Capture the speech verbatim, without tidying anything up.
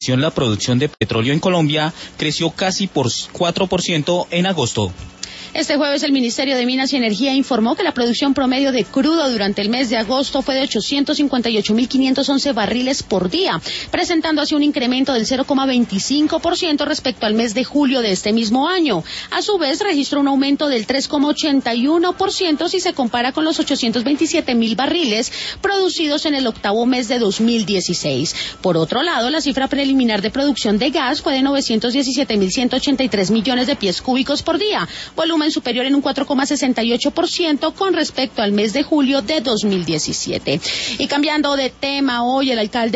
información, la producción de petróleo en Colombia creció casi por cuatro por ciento en agosto. Este jueves el Ministerio de Minas y Energía informó que la producción promedio de crudo durante el mes de agosto fue de ochocientos cincuenta y ocho mil quinientos once barriles por día, presentando así un incremento del cero coma veinticinco por ciento respecto al mes de julio de este mismo año. A su vez registró un aumento del tres coma ochenta y uno por ciento si se compara con los ochocientos veintisiete mil barriles producidos en el octavo mes de dos mil dieciséis. Por otro lado, la cifra preliminar de producción de gas fue de novecientos diecisiete mil ciento ochenta y tres millones de pies cúbicos por día, volumen superior en un cuatro coma sesenta y ocho por ciento con respecto al mes de julio de dos mil diecisiete. Y cambiando de tema, hoy el alcalde